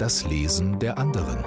Das Lesen der anderen.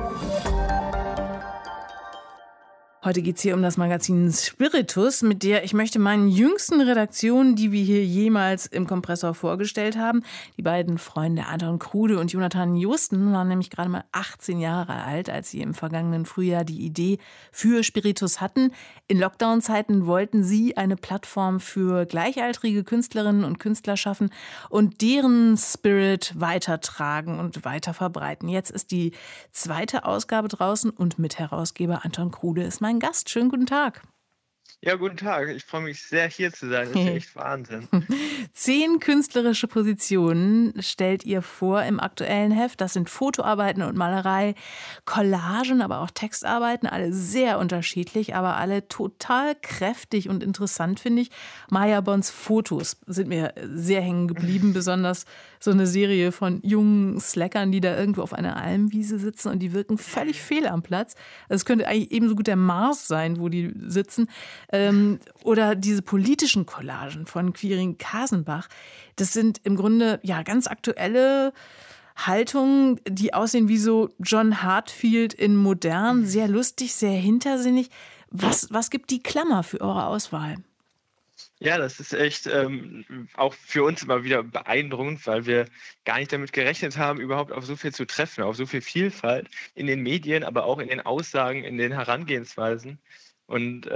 Heute geht es hier um das Magazin Spiritus, mit der ich möchte meinen jüngsten Redaktionen, die wir hier jemals im Kompressor vorgestellt haben. Die beiden Freunde Anton Krude und Jonathan Josten waren nämlich gerade mal 18 Jahre alt, als sie im vergangenen Frühjahr die Idee für Spiritus hatten. In Lockdown-Zeiten wollten sie eine Plattform für gleichaltrige Künstlerinnen und Künstler schaffen und deren Spirit weitertragen und weiter verbreiten. Jetzt ist die zweite Ausgabe draußen und Mitherausgeber Anton Krude ist mein Gast. Schönen guten Tag. Ja, guten Tag. Ich freue mich sehr, hier zu sein. Das ist ja echt Wahnsinn. 10 künstlerische Positionen stellt ihr vor im aktuellen Heft. Das sind Fotoarbeiten und Malerei, Collagen, aber auch Textarbeiten. Alle sehr unterschiedlich, aber alle total kräftig und interessant, finde ich. Maya Bonds Fotos sind mir sehr hängen geblieben. Besonders so eine Serie von jungen Slackern, die da irgendwo auf einer Almwiese sitzen und die wirken völlig fehl am Platz. Also es könnte eigentlich ebenso gut der Mars sein, wo die sitzen. Oder diese politischen Collagen von Quirin Kasenbach. Das sind im Grunde ja ganz aktuelle Haltungen, die aussehen wie so John Heartfield in modern, sehr lustig, sehr hintersinnig. Was gibt die Klammer für eure Auswahl? Ja, das ist echt auch für uns immer wieder beeindruckend, weil wir gar nicht damit gerechnet haben, überhaupt auf so viel zu treffen, auf so viel Vielfalt in den Medien, aber auch in den Aussagen, in den Herangehensweisen. Und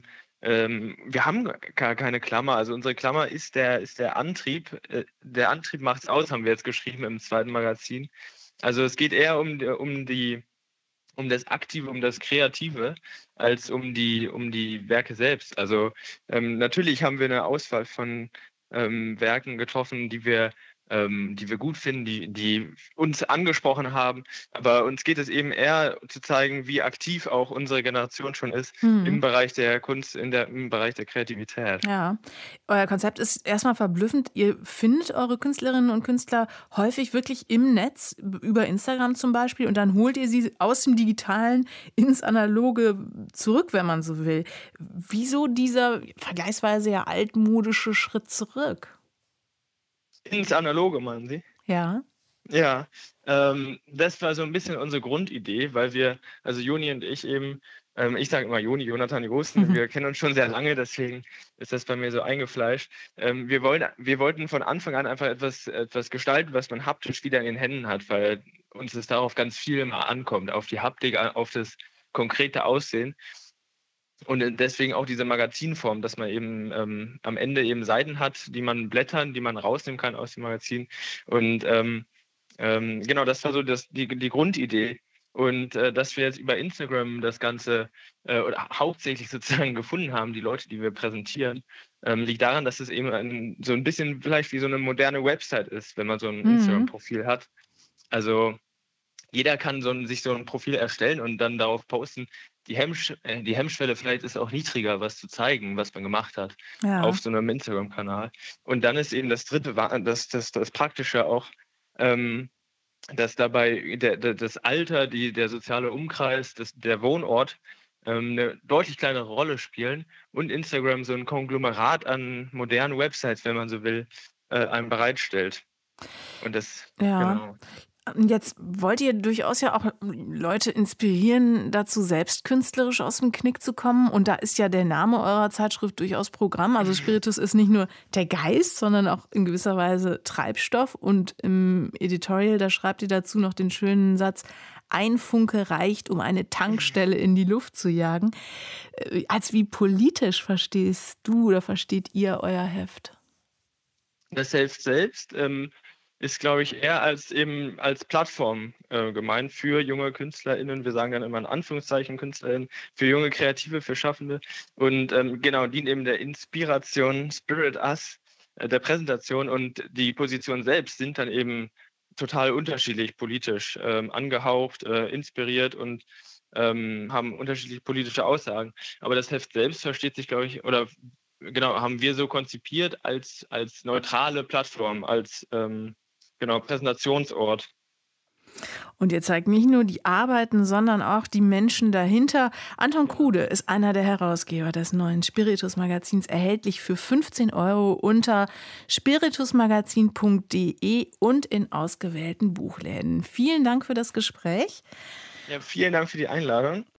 wir haben gar keine Klammer. Also unsere Klammer ist der Antrieb. Der Antrieb macht's aus, haben wir jetzt geschrieben im zweiten Magazin. Also es geht eher um das Aktive, um das Kreative, als um die Werke selbst. Also natürlich haben wir eine Auswahl von Werken getroffen, die wir gut finden, die uns angesprochen haben. Aber uns geht es eben eher zu zeigen, wie aktiv auch unsere Generation schon ist im Bereich der Kunst, im Bereich der Kreativität. Ja, euer Konzept ist erstmal verblüffend. Ihr findet eure Künstlerinnen und Künstler häufig wirklich im Netz, über Instagram zum Beispiel, und dann holt ihr sie aus dem Digitalen ins Analoge zurück, wenn man so will. Wieso dieser vergleichsweise ja altmodische Schritt zurück? Ins Analoge, meinen Sie? Ja. Ja, das war so ein bisschen unsere Grundidee, weil wir, also Joni und ich eben, ich sage immer Joni, Jonathan Josten, wir kennen uns schon sehr lange, deswegen ist das bei mir so eingefleischt. Wir wollten von Anfang an einfach etwas gestalten, was man haptisch wieder in den Händen hat, weil uns es darauf ganz viel immer ankommt, auf die Haptik, auf das konkrete Aussehen. Und deswegen auch diese Magazinform, dass man eben am Ende eben Seiten hat, die man rausnehmen kann aus dem Magazin. Und genau, das war so die Grundidee. Und dass wir jetzt über Instagram das Ganze oder hauptsächlich sozusagen gefunden haben, die Leute, die wir präsentieren, liegt daran, dass es eben so ein bisschen vielleicht wie so eine moderne Website ist, wenn man so ein Instagram-Profil hat. Also jeder kann sich so ein Profil erstellen und dann darauf posten. Die Hemmschwelle vielleicht ist auch niedriger, was zu zeigen, was man gemacht hat, auf so einem Instagram-Kanal. Und dann ist eben das Dritte, das Praktische auch, dass dabei das Alter, der soziale Umkreis, der Wohnort eine deutlich kleinere Rolle spielen und Instagram so ein Konglomerat an modernen Websites, wenn man so will, einem bereitstellt. Und das, genau. Jetzt wollt ihr durchaus ja auch Leute inspirieren, dazu selbst künstlerisch aus dem Knick zu kommen. Und da ist ja der Name eurer Zeitschrift durchaus Programm. Also Spiritus ist nicht nur der Geist, sondern auch in gewisser Weise Treibstoff. Und im Editorial, da schreibt ihr dazu noch den schönen Satz: Ein Funke reicht, um eine Tankstelle in die Luft zu jagen. Als wie politisch verstehst du oder versteht ihr euer Heft? Das Heft selbst ist, glaube ich, eher als Plattform gemeint für junge KünstlerInnen. Wir sagen dann immer in Anführungszeichen KünstlerInnen, für junge Kreative, für Schaffende. Und genau, dient eben der Inspiration, Spirit Us, der Präsentation. Und die Positionen selbst sind dann eben total unterschiedlich politisch angehaucht, inspiriert und haben unterschiedliche politische Aussagen. Aber das Heft selbst versteht sich, glaube ich, oder genau, haben wir so konzipiert als neutrale Plattform, als Präsentationsort. Und ihr zeigt nicht nur die Arbeiten, sondern auch die Menschen dahinter. Anton Krude ist einer der Herausgeber des neuen Spiritus-Magazins, erhältlich für 15 € unter spiritusmagazin.de und in ausgewählten Buchläden. Vielen Dank für das Gespräch. Ja, vielen Dank für die Einladung.